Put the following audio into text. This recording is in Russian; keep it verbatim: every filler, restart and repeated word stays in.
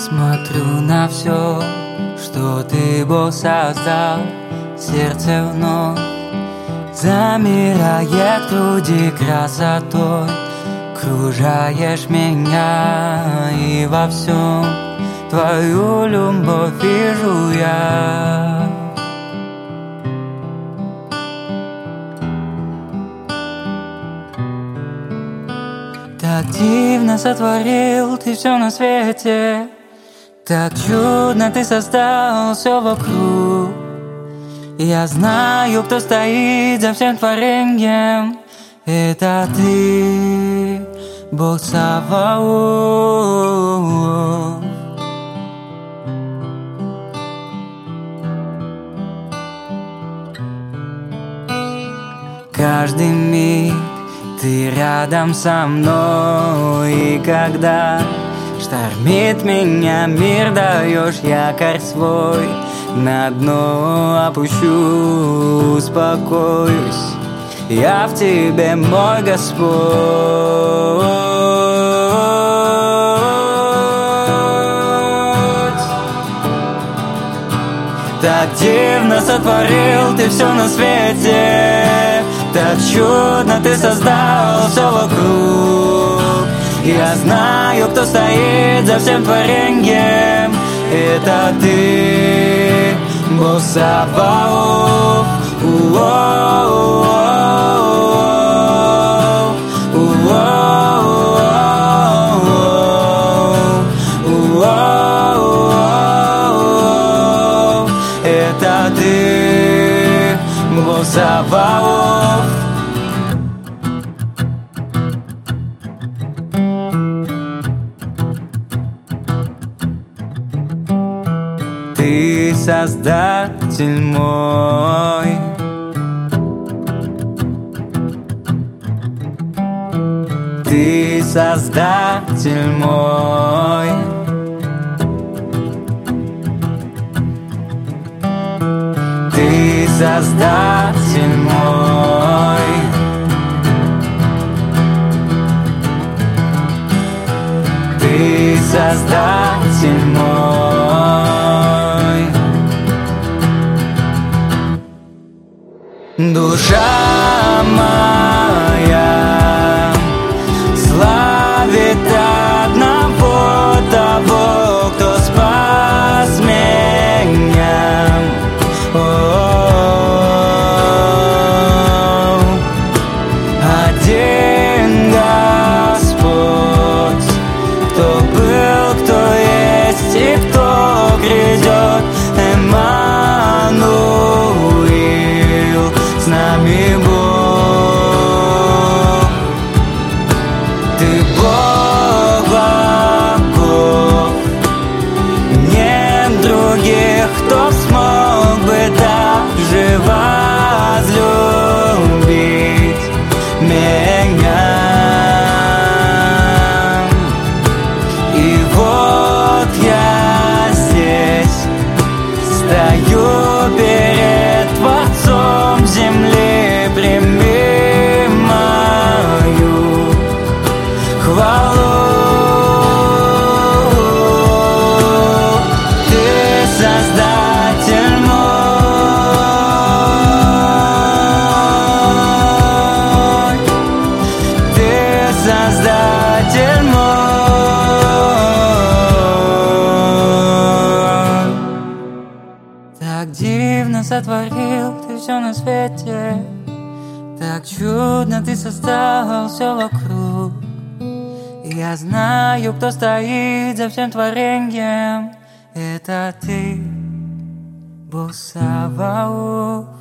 Смотрю на все, что ты, Бог, создал. Сердце вновь замирает в груди красотой. Кружаешь меня, и во всем твою любовь вижу я. Так дивно сотворил ты все на свете, так чудно ты создал все вокруг. Я знаю, кто стоит за всем творением. Это ты, Бог Саваоф. Каждый миг ты рядом со мной, и когда штормит меня мир, даешь якорь свой. На дно опущу, успокоюсь, я в тебе, мой Господь. Так дивно сотворил ты все на свете, так чудно ты создал все вокруг. Я знаю, кто стоит за всем творением. Это ты, Бог Саваоф. Это ты, Бог Саваоф. Ты Создатель мой, ты Создатель мой, ты Создатель мой, ты Создатель мой. Душа моя славит одного того, кто спас меня. О-о-о. Один Господь, кто был, кто есть и кто грядет. Эммануил, с нами Бог. Ты Бог богов, нет других, кто смог бы даже возлюбить меня. И вот я здесь стою перед Творцом земли, прими мою хвалу. Ты Создатель мой, ты Создатель мой. Так дивно сотворил ты все на свете, так чудно ты создал все вокруг. Я знаю, кто стоит за всем творением. Это ты, Бог Саваоф.